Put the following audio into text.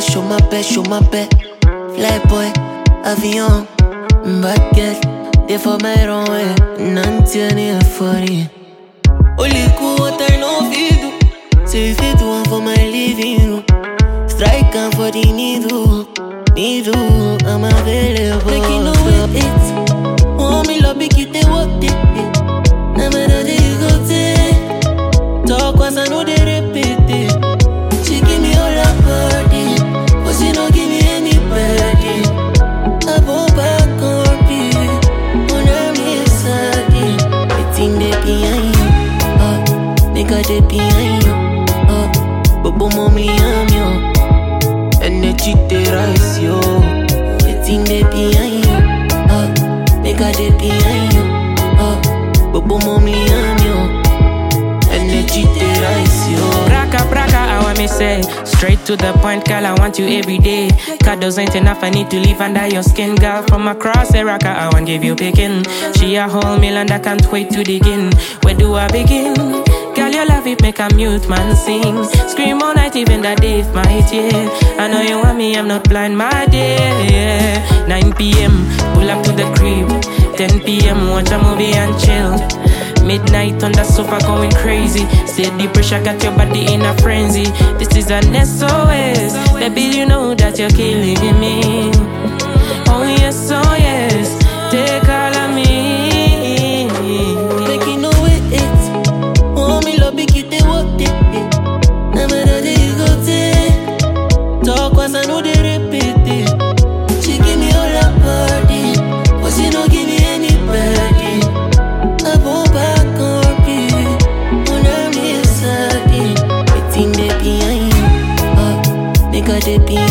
show my pet. Fly boy, avion, baguette. Des fois, mais non, ouais, n'en funny. Only cool what I know fi do. Say if it one for my living room. Strike and for the needle, I'm available. Make you know it. Want me love, make you take what it. Never know that you go take. Talk once I know they repeat it. She give me all her body, but she don't give me any body. I won't back on it. When I'm inside it, waiting they behind you. Nigga they behind you. Bobo mommy I'm yo. Energy they rise yo. Waiting they behind you. Nigga they behind you. Bobo mommy I'm yo. Energy they rise yo. Braka, I want me say. Straight to the point, girl, I want you every day. Cuddles ain't enough, I need to live under your skin. Girl, from across the rock, I want give you picking. She a whole meal and I can't wait to begin. Where do I begin? Girl, your love it make a mute man sing. Scream all night, even the day if my tear. I know you want me, I'm not blind, my dear. Yeah. 9 p.m, pull up to the crib. 10 p.m, watch a movie and chill. Midnight on the sofa going crazy. Say the pressure got your body in a frenzy. This is an SOS. Baby, you know that you're killing me. Oh yes, take all of me. Make you know it. Want me love, make you take what it. Never know that you go take. Talk once I know they repeat it. She give me all her body, but she don't give me anybody. I won't back on it. When I'm inside it, waiting they behind you. Nigga they behind you.